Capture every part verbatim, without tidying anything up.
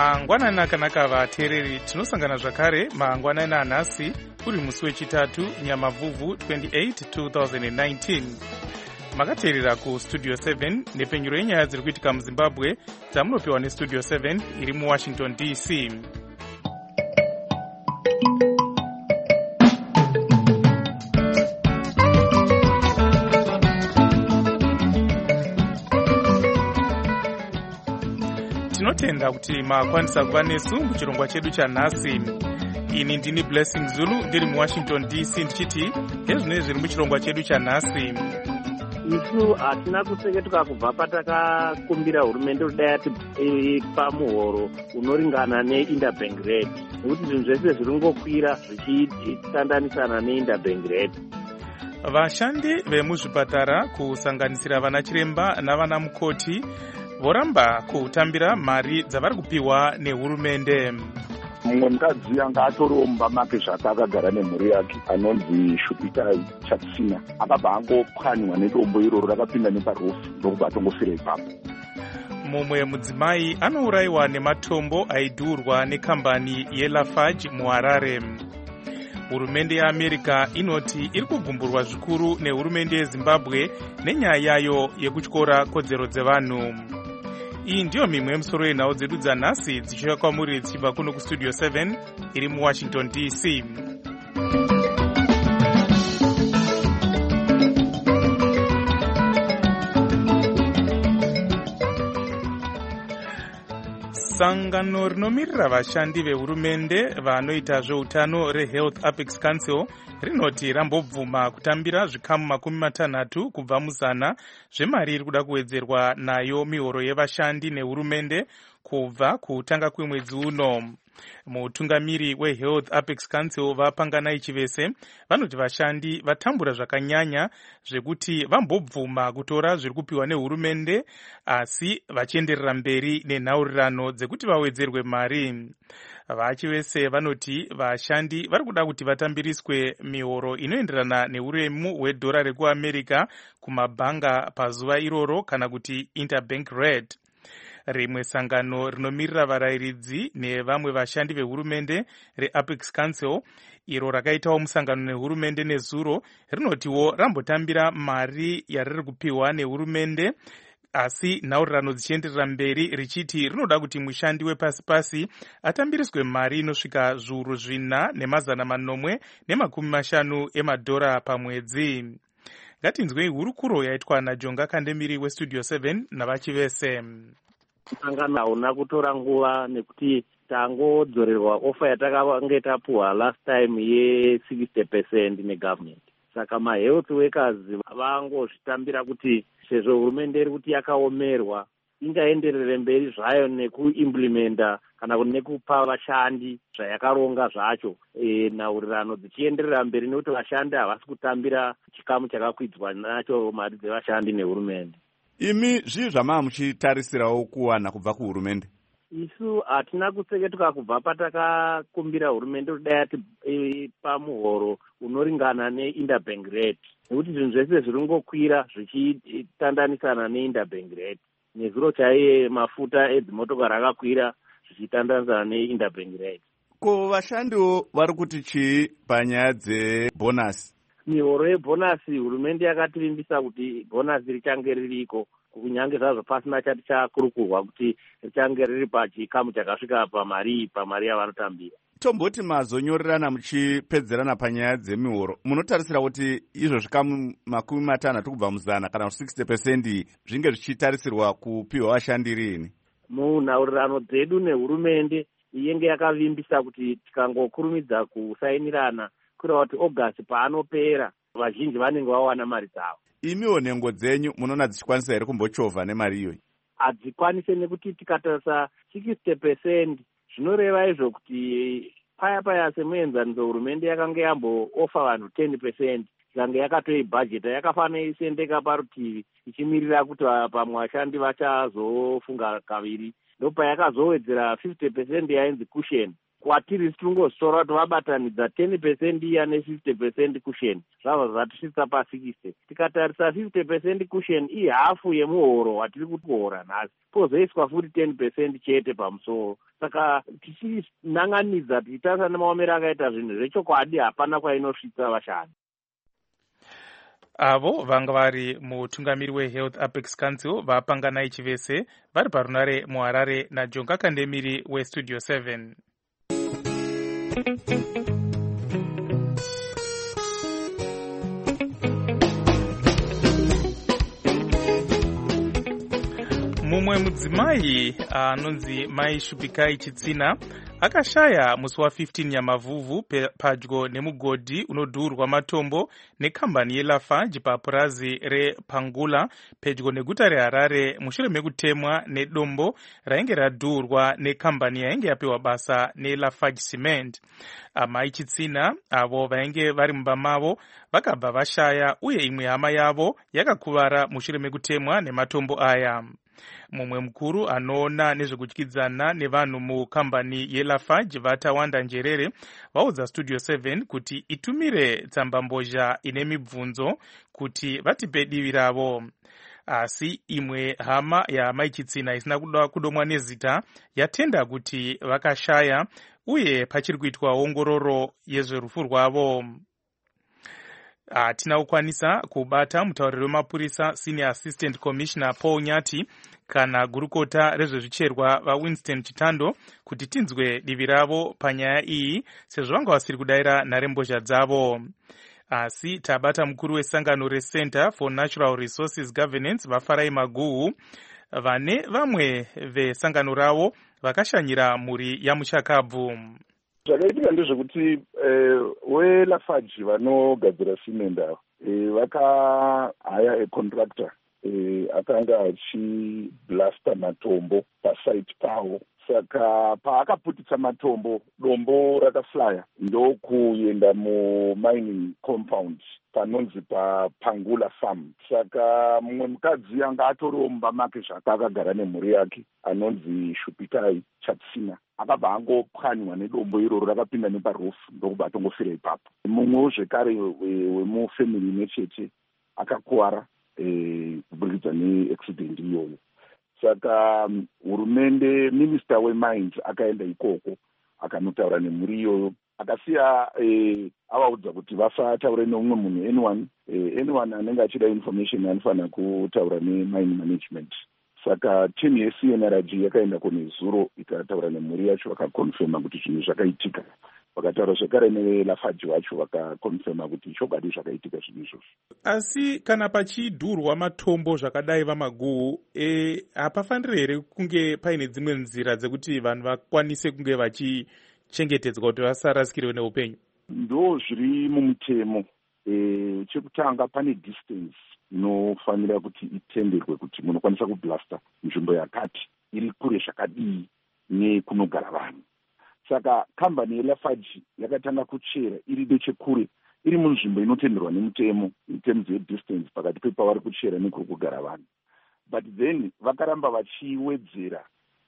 mangwanani akanaka vateereri, tinosangana zvakare mangwanani anhasi uri musi wechitatu nyamavhuvhu twenty-eight twenty nineteen. Makateerera kustudio seven nepfenyuro yenyaya dziri kuitika muzimbabwe dzamunopiwa nestudio seven iri muwashington D C. Tinotenda kuti makwanisa kuva nesu muchirongwa chedu chanhasi. Ini ndini Blessing Zulu ndiri muwashington D C ndichiti hezvinezvi zviri muchirongwa chedu chanhasi. Isu hatina kuseketuka kubva patakakumbira hurumende kuti dai yatipa muhoro unoringana neinterbank rate, nekuti zvinhu zvese zviri kungokwira zvichitandanisana neinterbank rate. Vashandi vemuzvipatara kusanganisira vana chiremba navana mukoti voramba kutambira mari dzavari kupiwa nehurumende. Mumwe mukadzi anga atoromba make zvake akagara nemhuri yake anonzi Shupita Chatsina, akabva angopwanywa nedombo iroro rakapinda neparufu ndokubva atongofira ipapo. Mumwe mudzimai anourayiwa nematombo aidhurwa nekambani yeLafarge muHarare. Hurumende yeAmerica inoti iri kugumburwa zvikuru nehurumende yeZimbabwe nenyaya yayo yekutyora kodzero dzevanhu. Iyi ndiyo mimwe yemusoro yenhau dzedu dzanhasi dzichiuya kwamuri dzichibva kuno kustudio seven iri muwashington D C. Sangano rinomirira vashandi vehurumende vanoita zveutano reHealth Apex Council rinoti rambobvuma kutambira zvikamu makumi matanhatu kubva muzana zvemari iri kuda kuwedzerwa nayo mihoro yevashandi nehurumende kubva kutanga kwemwedzi uno. Mutungamiri weHealth Apex Council vapanganai Chivese vanoti vashandi vatambura zvakanyanya zvekuti vambobvuma kutora zviri kupiwa nehurumende asi vachienderera mberi nenhaurirano dzekuti vawedzerwe mari. VaChivese vanoti vashandi vari kuda kuti vatambiriswe mihoro inoenderana neuremu hwedhora rekuAmerica kumabhanga pazuva iroro kana kuti interbank rate. Rimwe sangano rinomirira varayiridzi nevamwe vashandi vehurumende reApex Council iro rakaitawo musangano nehurumende nezuro rinotiwo rambotambira mari yariri kupiwa nehurumende asi nhaurirano dzichienderera mberi richiti rinoda kuti mushandi wepasi pasi atambiriswe mari inosvika zviuru zvina nemazana manomwe nemakumi mashanu emadhora pamwedzi. Ngatinzwei hurukuro yaitwa naJonga Kandemiri westudio seven navaChivese. Sangano hauna kutora nguva nekuti tangodzorerwa ofa yatakange tapuwa last time ye sixty percent negovernment. Saka mahealth workers vangozvitambira kuti sezvo hurumende iri kuti yakaomerwa ingaenderere mberi zvayo nekuimplementa kana nekupa vashandi zvayakaronga zvacho e, nhaurirano dzichienderera mberi nekuti vashandi havasi kutambira chikamu chakakwidzwa nacho mari dzevashandi nehurumende. Imi zvii zvamava muchitarisirawo kuwana kubva kuhurumende? Isu hatina kuseketuka kubva patakakumbira hurumende kuti dai yatipa muhoro unoringana neinterbank rate, nekuti zvinhu zvese zviri kungokwira zvichitandanisana neinterbank rate. Nezuro chaiye mafuta edzimotokari akakwira zvichitandanisana neinterbank rate. Ko vashandiwo vari kuti chii panyaya dzebhonasi? Mihoro yebhonasi hurumende yakativimbisa kuti bhonasi richange ririko, kunyange zvazvo pasina chati chakurukurwa kuti richange riri pachikamu chakasvika pamari pamari yavanotambira. Tomboti mazonyorerana muchipedzerana panyaya dzemihoro, munotarisira kuti izvo zvikamu makumi matanhatu kubva muzana kana sixty percent zvinge zvichitarisirwa kupiwa vashandi rini? Munhaurirano dzedu nehurumende iyenge yakavimbisa kuti tikangokurumidza kusainirana kureva kuti August paanopera vazhinji vanenge vawana mari dzavo. Imiwo nhengo dzenyu munoona dzichikwanisa here kumbochovha nemari iyoyi? Hadzikwanise nekuti tikatarisa sixty percent zvinoreva izvo kuti paya paya semuenzaniso hurumende yakanga yamboofa vanhu ten percent ikanga yakatoibhajeta yakafanira isendeka parutivi ichimirira kuti pamwe vashandi vachazofunga kaviri. Ndopa yakazowedzera fifty percent yainzi cushion kwatiri tingozvitora kuti vabatanidza ten percent iya ne-fifty percent cushion zvabva zvatisvitsa pa-sixty. Tikatarisa fifty percent cushion ihafu yemuhoro watiri kutohora nhasi, pozoiswa futi ten percent chete pamusoro. Saka tichinanganidza tichitarisa nemaomero akaita zvinhu zvechokwadi hapana kwainosvitsa vashandi. Avo vanga vari mutungamiri weHealth Apex Council vapanganai Chivese vari parunare muHarare naJonga Kandemiri weStudio seven. Mumwe mudzimai anonzi Mai Shupikai Chitsina akashaya musi wa15 Nyamavhuvhu padyo nemugodhi unodhurwa matombo nekambani yeLafarge papurazi rePangula pedyo neguta reHarare mushure mekutemwa nedombo rainge radhurwa nekambani yainge yapiwa basa neLafarge Cement. Amai Chitsina avo vainge vari mumba mavo vakabva vashaya uye imwe hama yavo yakakuvara mushure mekutemwa nematombo aya. Mumwe mukuru anoona nezvekudyidzana nevanhu mukambani yeLafarge Vatawanda Njerere vaudza Studio seven kuti itumire tsambambozha ine mibvunzo kuti vatipe divi ravo. Asi imwe hama yaMai Chitsina isina kuda kudomwa nezita yatenda kuti vakashaya uye pachiri kuitwa ongororo yezverufu rwavo. Hatina kukwanisa kubata mutauriri wemapurisa Senior Assistant Commissioner Paul Nyati kana gurukota rezvezvicherwa vaWinston Chitando kuti tinzwe divi ravo panyaya iyi sezvo vanga vasiri kudayira nharembozha dzavo. Asi tabata mukuru wesangano reCenter for Natural Resources Governance vaFarai Maguhu vane vamwe vesangano ravo vakashanyira mhuri yaMuchakabvu. Zvakaitika ndezvekuti weLafarge vanogadzira simende avo vakahaya econtractor akanga achiblasta matombo pasite pavo. Saka paakaputitsa matombo dombo rakaflya ndokuenda mumining compound panonzi paPangula farm. Saka mumwe mukadzi anga atoriwo mumba make zvake akagara nemhuri yake anonzi Shupikai Chatsina akabva angopwanywa nedombo iroro rakapinda neparufu ndokubva atongofira ipapo. Mumwewo zvekare wemufamily imwe chete akakuwara kuburikidza neaccident iyoyo. Saka hurumende minister wemines akaenda ikoko akanotaura nemhuri iyoyo akasiya avaudza kuti vasataure neumwe munhu anyone anyone anenge achida information anofanira kutaura nemine management. Saka team yeC N R G yakaenda kunezuro ikataura nemhuri yacho vakakonfirma kuti zvinhu zvakaitika. Vakataura zvekare neLafarge vacho vakakonfirma kuti chokwadi zvakaitika zvinhu izvozvo. Asi kana pachidhurwa matombo zvakadai vaMaguhu hapafaniri here kunge paine dzimwe nzira dzekuti vanhu vakwanise kunge vachichengetedzwa kuti vasarasikirwe neupenyu? Ndo zviri mumutemo. Chekutanga pane distance inofanira kuti itenderwe kuti munokwanisa kublasta nzvimbo yakati iri kure zvakadii nekunogara vanhu. Saka kambani yeLafarge yakatanga kuchera iri nechekure iri munzvimbo inotenderwa nemutemo in terms of distance pakati pepavari kuchera nekuri kugara vanhu. But then vakaramba vachiwedzera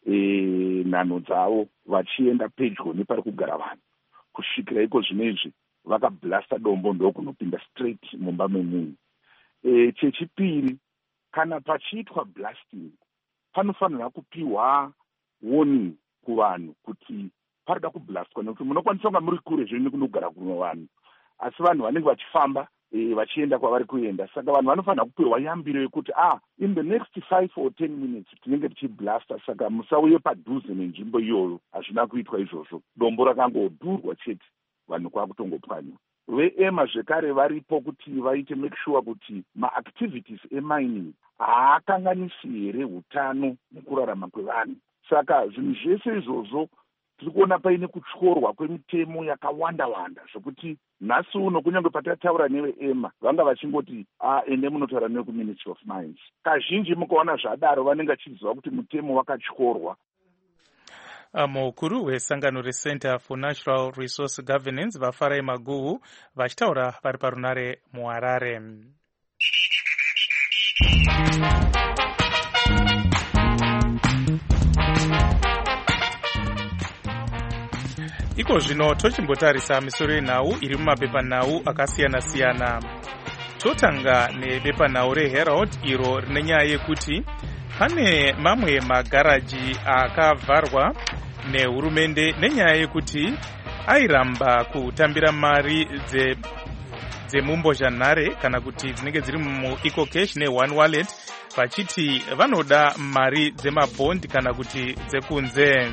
nhano dzavo vachienda pedyo nepari kugara vanhu. Kusvikira iko zvinezvi vakablasta dombo ndokunopinda straight mumba memunhu. E, chechipiri kana pachiitwa blasting panofanira kupiwa warning kuvanhu kuti parida kublastwa nekuti munokwanisa kunga muri kure zviri nekunogara kuno vanhu asi vanhu vanenge vachifamba e, vachienda kwavari kuenda. Saka vanhu vanofanira kupiwa yambiro yekuti ah in the next five or ten minutes tinenge tichiblasta. Saka musauye padhuze nenzvimbo iyoyo. Hazvina kuitwa izvozvo, dombo rakangodhurwa chete vanhu kwakutongopwanywa. Veema zvekare varipo kuti vaite make sure kuti maactivities emining haakanganisi here utano nekurarama kwevanhu. Saka zvinhu zvese izvozvo tiri kuona paine kutyorwa kwemitemo yakawanda wanda zvokuti nhasi uno kunyange patataura neveema vanga vachingoti ah ende munotaura nekuministry of mines. Kazhinji mukaona zvadaro vanenge vachiziva kuti mutemo wakatyorwa. Mukuru wesangano reCenter for Natural Resource Governance vaFarai Maguhu vachitaura vari parunare muHarare. Iko zvino tochimbotarisa misoro yenhau iri mumapepanhau akasiyana-siyana. Totanga nebepanhau reHerald iro rine nyaya yekuti pane mamwe magaraji akavharwa nehurumende nenyaya yekuti airamba kutambira mari dze dzemumbozhanhare kana kuti dzinenge dziri muEcocash neOne Wallet vachiti vanoda mari dzemabhondi kana kuti dzekunze.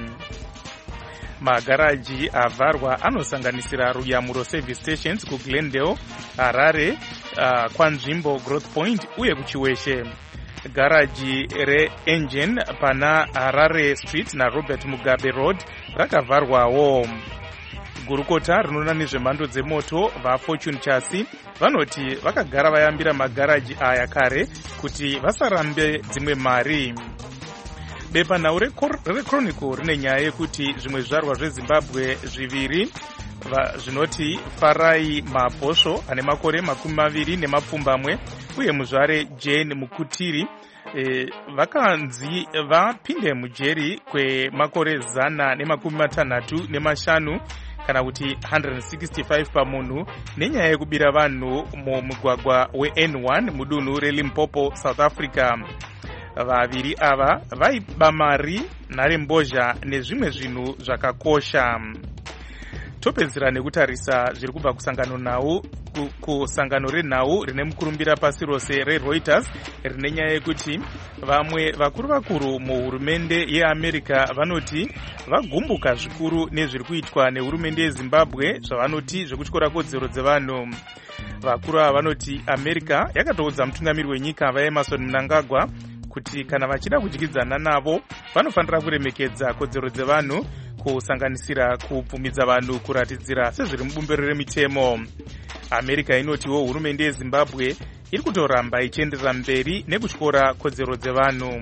Magaraji avharwa anosanganisira Ruyamuro Service Stations kuGlendale, Harare, uh, Kwanzvimbo Growth Point uye kuChiweshe. Garaji reEngine pana Harare Street naRobert Mugabe Road rakavharwawo. Gurukota rinoona nezvemhando dzemoto vaFortune Chassis vanoti vakagara vayambira magaraji aya kare kuti vasarambe dzimwe mari. Bepanhau reChronicle rine nyaya yekuti zvimwe zvizvarwa zveZimbabwe zviviri zvinoti Farai Mabhosvo ane makore makumi maviri nemapfumbamwe uye muzvare Jane Mukutiri e, vakanzi vapinde mujeri kwemakore zana nemakumi matanhatu nemashanu kana kuti one hundred sixty-five pamunhu nenyaya yekubira vanhu mumugwagwa weN one mudunhu reLimpopo, South Africa. Vaviri ava vaiba mari, nharembozha nezvimwe zvinhu zvakakosha. Topedzera nekutarisa zviri kubva kusangano nhau kusangano renhau rine mukurumbira pasi rose reReuters rine nyaya yekuti vamwe vakuru vakuru muhurumende yeAmerica vanoti vagumbuka zvikuru nezviri kuitwa nehurumende yeZimbabwe zvavanoti zvekutyora kodzero dzevanhu. Vakuru ava vanoti America yakatoudza mutungamiri wenyika vaEmerson Mnangagwa kuti kana vachida kudyidzana navo vanofanira kuremekedza kodzero dzevanhu kusanganisira kubvumidza vanhu kuratidzira sezviri mubumbiro remitemo. America inotiwo hurumende yeZimbabwe iri kutoramba ichienderera mberi nekutyora kodzero dzevanhu.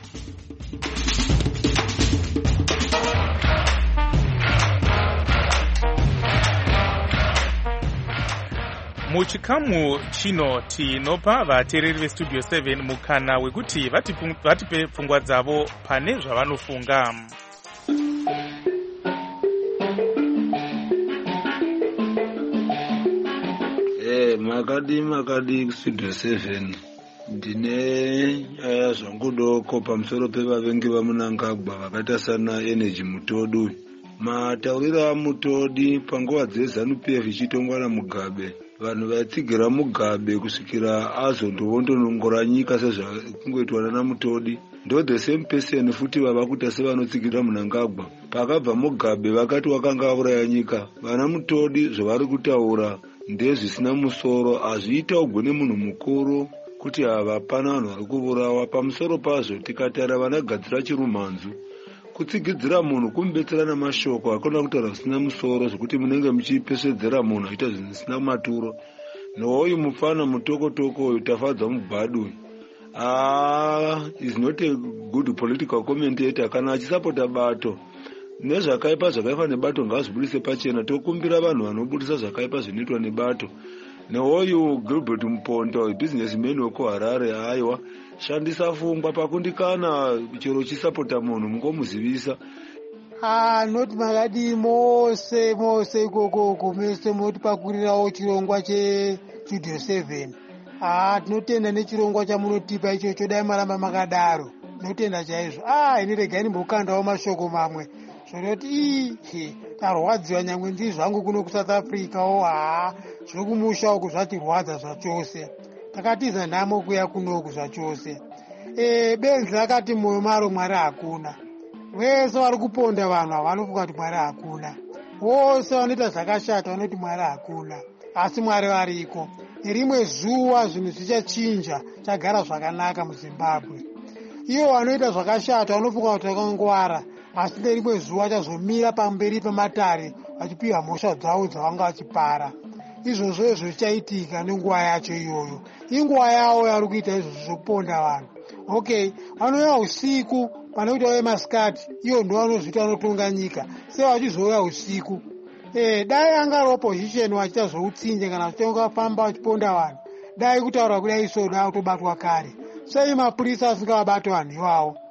Muchikamu chino tinopa vateereri veStudio seven mukana wekuti vatipe pfungwa dzavo pane zvavanofunga. Eh, makadi makadi Studio seven ndine aya zvangudoko pamusoro pevavengi vaMnangagwa vakaita sana Energy Mutodi. Matauriro aMutodi panguva dzeZANU-P F ichitongwa Mugabe, vanhu vaitsigira Mugabe kusvikira azondovondonongora nyika sezvakungoitwa naMutodi. Ndo the same person futi vava kuita sevanotsigira Mnangagwa. Pakabva Mugabe vakati wakanga auraya nyika, vana Mutodi zvavari kutaura ndezvisina musoro, hazviita ugone munhu mukuru kuti ava pana vanhu vari kuvurawa. Pamusoro pazvo tikatara vanagadzira chirumhanzu, kutsigidzira munhu kumubetsera namashoko akona kutaura zvisina musoro zvokuti munenge muchipesvedzera munhu aita zvinhu zvisina maturo. Nouyu mufana mutokotoko uyu Tafadza Mubhadu ah, is not a good political commentator. Kana achisapota bato nezvakaipa zvakaipa nebato ngazvibudise pachena. Tokumbira vanhu vanobudisa zvakaipa zvinoitwa nebato. Neuyu Gilbert Mpondo businessman wekuHarare, aiwa shandisa pfungwa pakundikana chero chisapota munhu mungomuzivisa. Ah, noti makadi mose mose ikoko mese moti pakurirawo chirongwa cheStudio seven. Ah, tinotenda nechirongwa chamunotipa ichocho, dai maramba makadaro. Tinotenda chaizvo. Ah, ini regai ndimbokandawo mashoko mamwe zvinoti ii tarwadziwa nyangwe ndiri zvangu kuno kuSouth Africa. Oh, ah, zviri kumusha uku zvatirwadza zvachose. Takatiza nhamo kuya kunoku zvachose. Eh, benzi rakati moyo maro Mwari hakuna. Vese vari kuponda vanhu havanofunga kuti Mwari hakuna. Vose vanoita zvakashata vanoti Mwari hakuna. Asi Mwari variko. Nerimwe zuva zvinhu zvichachinja, chagara zvakanaka muZimbabwe. Ivo vanoita zvakashata vanofunga kuti vakangwara, asi nerimwe zuva chazomira pamberi pamatare vachipiwa mhosva dzavo dzavanga vachipara. Izvozvo izvo zvichaitika nenguva yacho iyoyo. Inguva yavo yavari kuita izvozvo zvokuponda vanhu. Okay, vanouya usiku pane kuti vauye masikati, iyo ndo vanozviita vanotonga nyika. Se vachizouya usiku. Eh, dai anga opposition vachiita zvoutsinje kana vachitonga famba vachiponda vanhu, dai kutaura kudai so dai kutobatwa kare. Sei mapurisa asingavabati vanhu ivavo?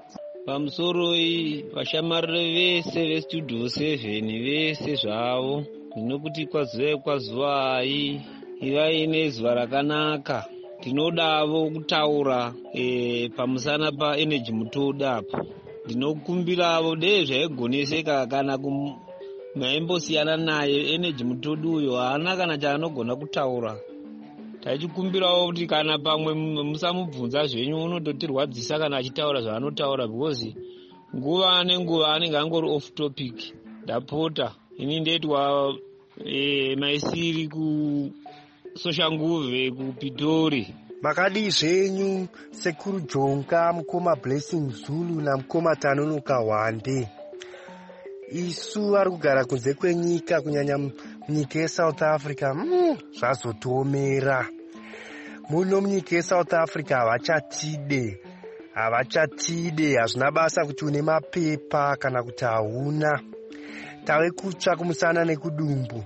pamusoro iyi vashamarire vese vestudio seven vese zvavo zvinokuti kwazuva kwazuvai ivai nezuva rakanaka. Tinodavo kutaura e, pamusana pa energy mutodo apo. Ndinokumbiravo dei zvaigoneseka kana maimbosiyana naye energy mutodo uyo haana kana chaanogona kutaura. Taichikumbirawo kuti kana pamwe musamubvunza zvenyu unototirwadzisa kana achitaura zvaanotaura because nguva nenguva anenge angori off topic. Ndapota ini ndeitwa e, maisiri ku Soshanguve kuPitori. Makadi zvenyu Sekuru Jonga, Mukoma Blessing Zulu na Mukoma Tanunuka Wande. Isu ari kugara kunze kwenyika kunyanya munyika yeSouth Africa mm, zvazotomera. Muno munyika yeSouth Africa havachatide havachatide hazvina basa kuti une mapepa kana kuti hauna. Tave kutsva kumusana nekudumbu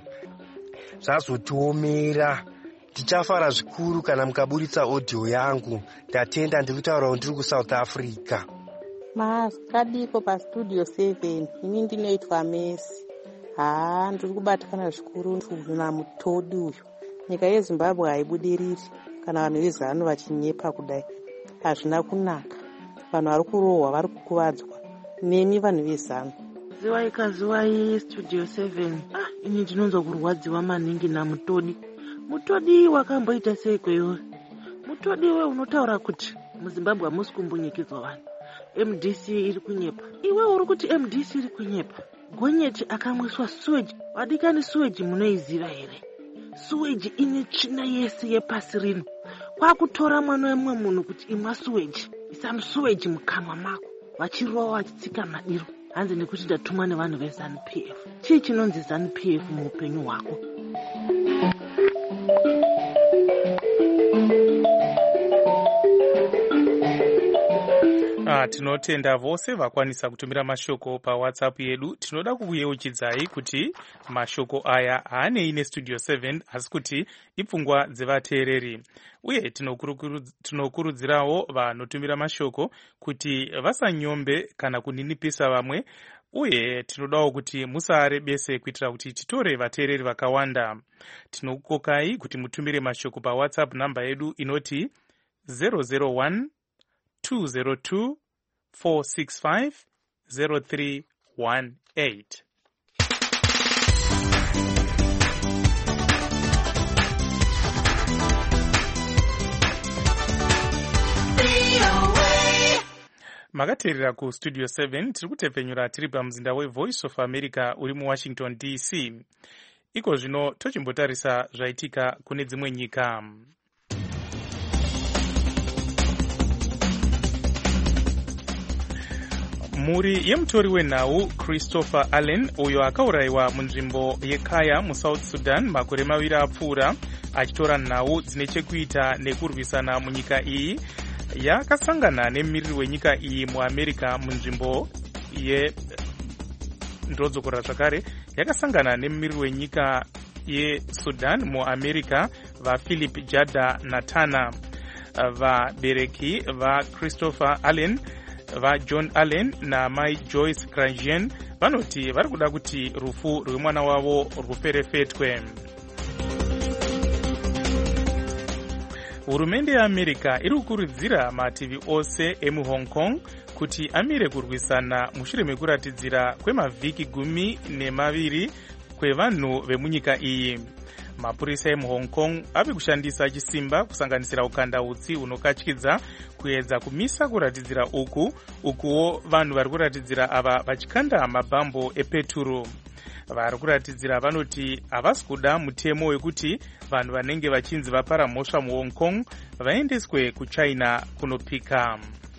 zvazotomera. Tichafara zvikuru kana mukaburitsa audio yangu. Ndatenda ndiri kutaura kuti ndiri kuSouth Africa. Makadiko pastudio seven ini ndinoitwa Messi. Haa ndiri kubatikana zvikuru na mutodi uyu. Nyika yeZimbabwe haibudiriri kana vanhu vezano vachinyepa kudai. Hazvina kunaka. Vanhu vari kurohwa vari kukuvadzwa nemi vanhu vezano. Ziwai kaziwai studio seven. Ah, ini ndinonzwa kurwadziwa maningi namutodi. Mutodi wakamboita sei kweyo? Mutodi we unotaura kuti muZimbabwe hamusi kumbunyikidzwa vanhu. M D C iri kunyepa. Iwe uri kuti M D C iri kunyepa. Gonyeti akamwiswa sewage. Wadikani sewage munoiziva here? Sewage ine tsvina yese yepasi rino. Kwakutora mwana wemwe munhu kuti imwa sewage. Isamu sewage mukanwa mako. Vachirowa vachitsika madiro. Hanzi nekuti ndatumwa nevanhu veZANU P F. Chii chinonzi ZANU P F muupenyu hwako? Ah, tinotenda vose vakwanisa kutumira mashoko paWhatsApp yedu. Tinoda kukuyeuchidzai kuti mashoko aya haanei nestudio seven asi kuti ipfungwa dzevateereri. Uye tinokurudzirawo vanotumira mashoko kuti vasanyombe kana kuninipisa vamwe. Uye tinodawo kuti musarebese kuitira kuti titore vateereri vakawanda. Tinokukokai kuti mutumire mashoko paWhatsApp namba yedu inoti zero zero one two zero two four six five zero three one eight. Makateerera ku Studio seven tiri kutepfenyura tiri pamuzinda weVoice of America uri muWashington D C. Iko zvino tochimbotarisa zvaitika kune dzimwe nyika. Mhuri yemutori wenhau Christopher Allen uyo akaurayiwa munzvimbo yeKaya muSouth Sudan makore maviri apfuura achitora nhau dzine chekuita nekurwisana munyika iyi yakasangana nemumiriri wenyika iyi muAmerica munzvimbo ye ndodzokora zvakare yakasangana nemumiriri wenyika yeSudan muAmerica vaPhilip Jada Natana. Vabereki vaChristopher Allen vaJohn Allen namai Joyce Crajian vanoti vari kuda kuti rufu rwemwana wavo ruperefetwe. Hurumende yeAmerica iri kukurudzira mativi ose emuHong Kong kuti amire kurwisana mushure mekuratidzira kwemavhiki gumi nemaviri kwevanhu vemunyika iyi. Mapurisa emuHong Kong ave kushandisa chisimba kusanganisira ukandautsi hunokatyidza kuedza kumisa kuratidzira uku ukuwo vanhu vari kuratidzira ava vachikanda mabhambo epeturo. Vari kuratidzira vanoti havasi kuda mutemo wekuti vanhu vanenge vachinzi vapara mhosva muHong Kong vaendeswe kuChina kunopika.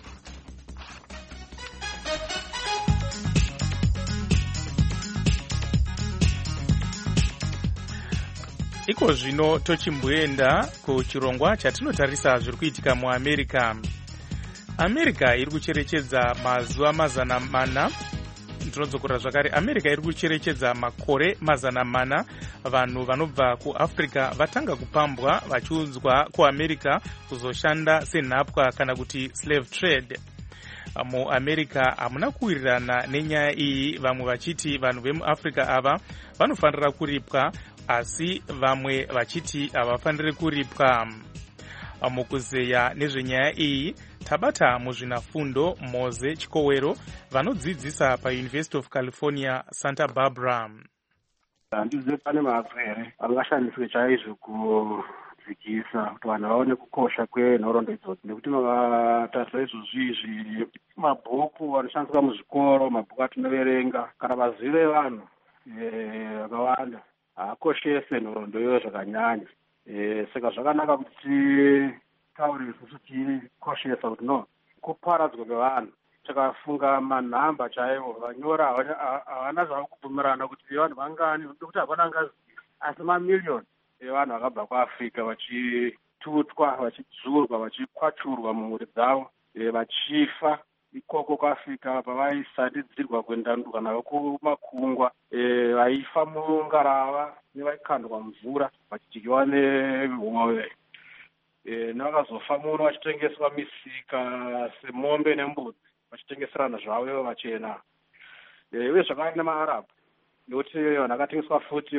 Iko zvino tochimboenda kuchirongwa chatinotarisa zviri kuitika muAmerica. America iri kucherechedza mazuva mazana mana ndinodzokora zvakare America iri kucherechedza makore mazana mana vanhu vanobva kuAfrica vatanga kupambwa vachiunzwa kuAmerica kuzoshanda senhapwa kana kuti slave trade. muamerica hamuna kuwirirana nenyaya iyi, vamwe vachiti vanhu vemuafrica ava vanofanira kuripwa asi vamwe vachiti havafaniri kuripwa. Mukuzeya nezvenyaya iyi tabata muzvinafundo Moze Chikowero vanodzidzisa paUniversity of California Santa Barbara. Handizivi pane mabvu here angashandiswe chaizvo kudzidzisa kuti vanhu vaone kukosha kwenhoroondo idzodzo, nekuti makatarisa izvozvi izvi mabhuku anoshandiswa muzvikoro, mabhuku atinoverenga kana mazivo evanhu vakawanda haakoshese nhoroondo iyoyo zvakanyanya. Saka zvakanaka kuti taure isusu tikoshesa kuti no kuparadzwa kwevanhu. Takafunga manhamba chaivo vanyora havana zvavo kubvumirana kuti vanhu vangani, nekuti havana ngazi asi mamiliyoni evanhu vakabva kuafrica vachitutwa, vachidzurwa, vachikwachurwa mumhuri dzavo, vachifa ikoko kuafrica pavaisandidzirwa kuendanduka navo kumakungwa, vaifa mungarava nevaikandwa mvura vachidyiwa nehove, nevakazofa muno vachitengeswa misika semombe nembudzi, vachitengeserana zvavo vachena, uye zvakava nemaarabhu, nekuti vanhu vakatengeswa futi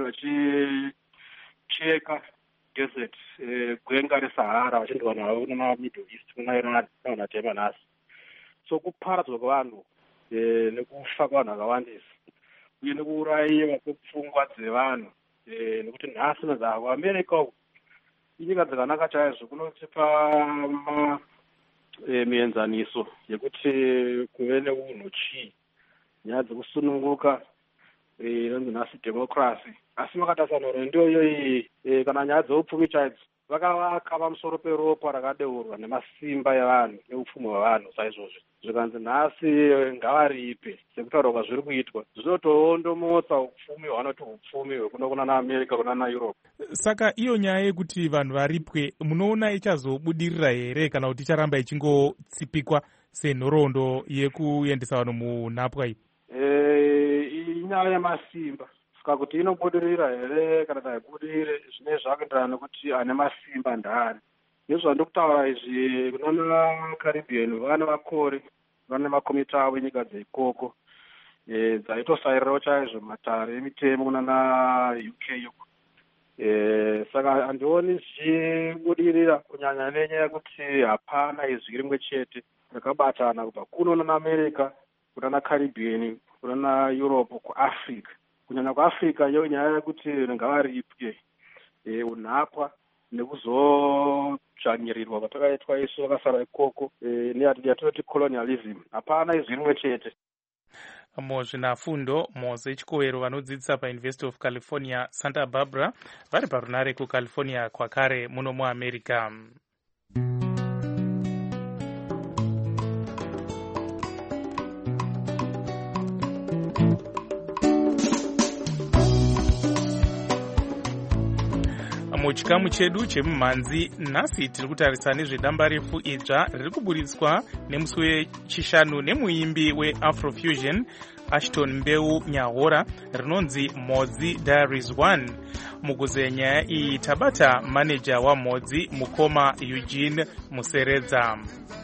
vachicheka desert, gwenga reSahara, vachiendwa navo kunamiddle east kuna Iran navanatema nhasi. So kuparadzwa kwevanhu nekufa kwevanhu vakawandisa uye nekuurayiwa kwepfungwa dzevanhu, nekuti nhasi nezava kuamerica uku inyika dzakanaka chaizvo, kunotipa mienzaniso yekuti kuve neunhu chii, nyaya dzekusununguka inonzi nhasi democracy. Asi makatarisa nhoroondo iyoyi kana nyaya dzeupfumi chaidzo vakavaka pamusoro peropa rakadeurwa nemasimba evanhu neupfumi hwevanhu saizvozvi. Zvikanzi nhasi ngavaripe sekutaura kwazviri kuitwa, zvinotoondomotsa upfumi hwanoti upfumi hwekuno kuna naamerica kuna naeurope. Saka iyo nyaya yekuti vanhu varipwe munoona ichazobudirira here kana kuti icharamba ichingotsipikwa senhoroondo yekuendesa vanhu munhapwa iyi? Inyaya yemasimba, saka kuti inobudirira here kana kuti haibudirire zvine zvakuenderana nekuti ane masimba ndaani. Nezvandokutaura izvi kunana Caribbean vane makore, vane makomiti avo enyika dzeikoko dzaitosairirawo chaizvo matare emitemo kunana U K yuko. Saka handioni zvichibudirira kunyanya nenyaya yekuti hapana izwi rimwe chete rakabatana kubva kuno nana America, kunana Caribbean, kunana Europe, kuAfrica. Kunyanya kuAfrica iyo nyaya yekuti ngavaripwe unhapwa nekuzodzvanyirirwa kwatakaitwa isu vakasara ikoko neyatinoti colonialism. Hapana izwi rimwe chete. Muzvinafundo Moze Chikowero vanodzidzisa paUniversity of California Santa Barbara vari parunare kuCalifornia kwakare muno muAmerica. Muchikamu chedu chemumhanzi nhasi tiri kutarisa nezvedamba refu idzva riri kuburitswa nemusi wechishanu nemuimbi weAfrofusion Ashton Mbeu Nyahora rinonzi Modzi Diaries one. Mukuzeya nyaya iyi tabata maneja waModzi Mukoma Eugene Museredza.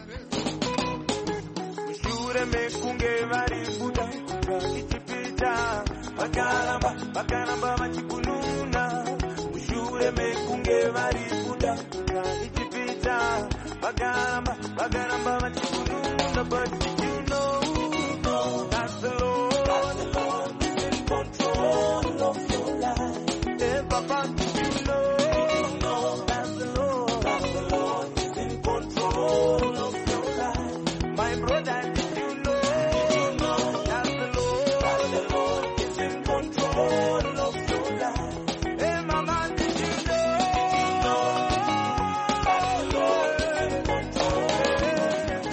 Mushure mekunge vari kuda ichipita vakaramba vakaramba vachikununa, mushure mekunge vari kuda ichipita vakaramba vakaramba vachikununa, but did you know that the Lord, that the Lord is in control of your life? Hey, Papa, did you know that the Lord, that the Lord is in control of your life? My brother, did you know that the Lord, that the Lord is in control of your life? Hey, Mama, did you know that the Lord is in control of your life?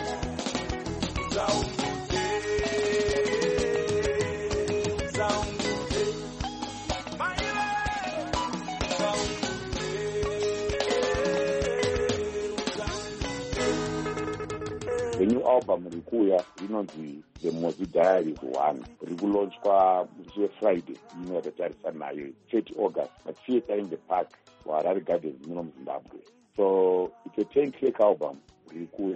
The new album rikuya rinonzi The Modzi Diaries one rikulaunchwa musi weFriday ino yatatarisa nayo thirty August patheatre in the park kuHarare Gardens muno muZimbabwe. So it's a ten track album rikuya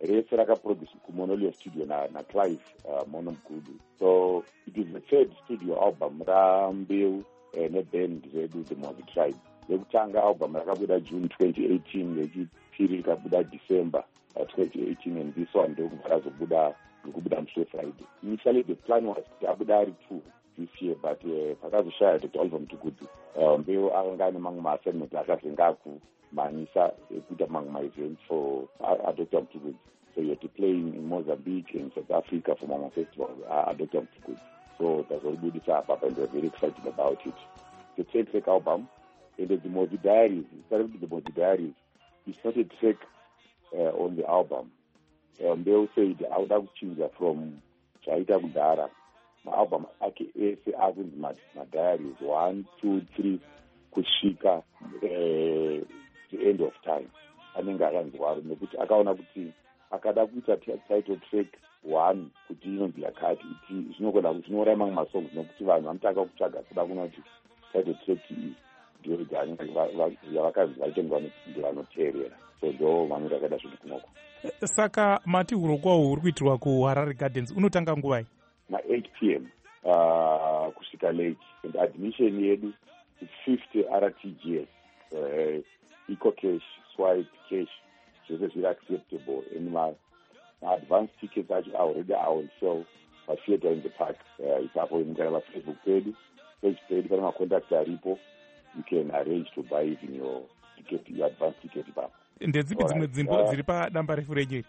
rese rakaproduce kumonolio studio naclive uh, mono mgudu. So it is the third studio album rambeu uh, neband redu the Mozi Tribe. Rekutanga album rakabuda June twenty eighteen, rechipiri rikabuda December uh, twenty eighteen, and this one ndokubva razobuda nekubuda Muswe Friday. Initially the plan was kuti abuda ari two this year, but pakazoshaya kuti album tikuti mbeu akanga ane mamwe maassignment akazenga akumanisa ekuita mamwe maevents for Doctor Mtukudzi. So you have to play in Mozambique and South Africa for Mama Festival, uh, Doctor Mtukudzi. So that's what we did up, and we're very excited about it. The third track album, and the Mozi Diaries, started with the Mozi Diaries. It's not a track uh, on the album. Um, they will say the album changes from Chaita Gudara. My album, ake ese akunzi my diaries, one, two, three, kusvika uh, the end of time. Anenge akanzwaro nekuti akaona kuti akada kuita title track one kuti inonzi yakati iti zvinogona kuti zvinouraya mamwe masongs nekuti vanhu vanotanga kutsvaga kuda kuona kuti title track iyi ndiyo yavakanzi vaitengwa ndivanoteerera. So ndo vanhu akaita zvinhu kunoko. Saka mati urongwa uri kuitirwa kuHarare Gardens unotanga nguvai? Na eight p m uh, kusvika late, and admission yedu is fifty R T G S, uh, eco cash, swipe cash, zvese zviri acceptable, and my, my advance tickets are already out on sale by Theatre in the Park. Uh, ipapo inogara paFacebook pedu, page pedu pane macontact aripo, you can arrange to buy even your ticket, your advance ticket ipapo. Ndedzipi dzimwe dzimbo dziri padamba refu renyu?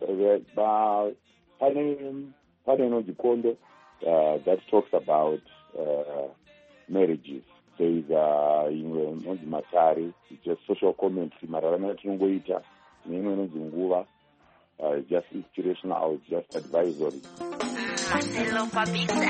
Pane pane inonzi Kondo uh, that talks about uh, marriages. There is uh, inonzi Matari, it's just social commentary, mararamiro atinongoita, neimwe inonzi Nguva, uh, just inspirational, it's just advisory. Marcelo Fabiza.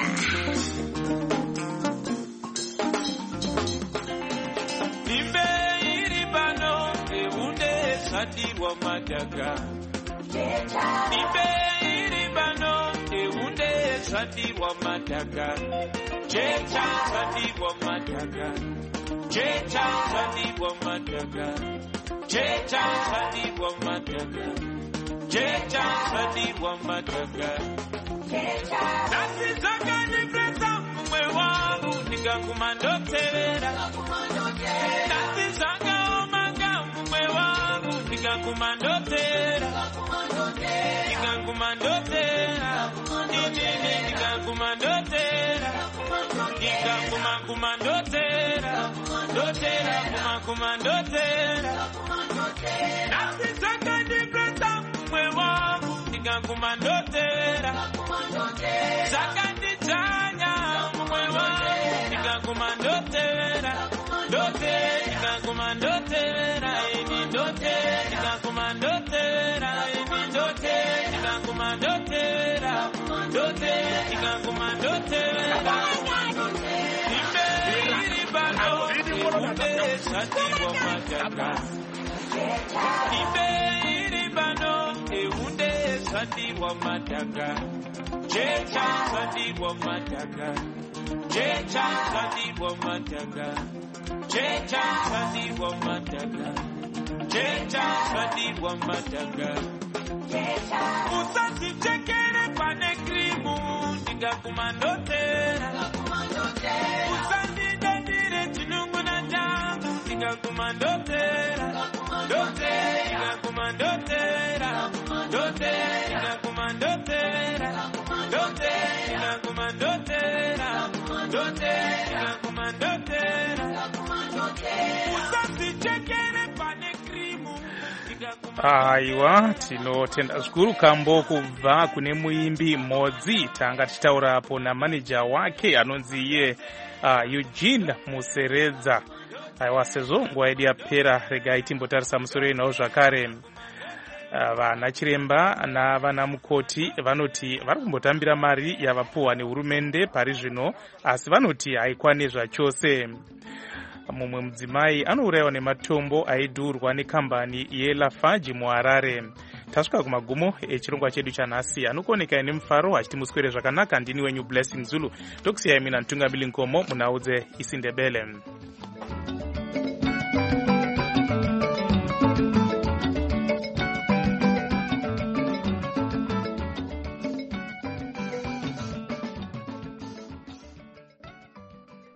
Nimbe iribano eunde satirwa madaga. Nimbe iribano eunde satirwa madaga. Checha satirwa madaga. Checha satirwa madaga. Checha satirwa madaga. Checha satirwa madaga. Nasi zaka ni presa mwe wangu nikakumandotera. Nasi zaka omanga mwe wangu nikakumandotera. Nikakumandotera. Nini nikakumandotera. Nikakumandotera. Dotera kumakumandotera. Nasi zaka ni presa mwe wangu nikakumandotera. Zakati chanya mwewa nikakumandotera. Dote nikakumandotera. Ini dote nikakumandotera. Ini dote nikakumandotera. Dote nikakumandotera. Nimbe iribano eunde satirwa madaga. Nimbe iribano eunde satirwa madaga. Checha satirwa madaga. Checha satirwa madaga. Checha satirwa madaga. Checha satirwa madaga. Usasi chekere pane krimu nikakumandotera. Usasi dandire chinungu na jangu nikakumandotera. Dote nikakumandotera. Dote nikakumandotera. Dote nikakumandotera. Dote nikakumandotera. Usasi chekere pane krimu. Aiwa, tinotenda zvikuru kambo kubva kune muimbi Mozi. Tanga tichitaura apo na manager wake anonzi iye uh, Eugene Museredza. Aiwa, sezvo nguva yedu yapera, regai timbotarisa musoro inawo zvakare. Uh, vana chiremba navana mukoti vanoti vari kumbotambira mari yavapuwa nehurumende pari zvino, asi vanoti haikwane zvachose. Mumwe mudzimai anourayiwa nematombo aidhurwa nekambani yeLafarge muHarare. Tasvika kumagumo echirongwa chedu chanhasi. Anokuonekai nemufaro achiti muswere zvakanaka. Ndini wenyu Blessing Zulu. Tokusiyai mina Ntungamili Nkomo munaudze Isindebele.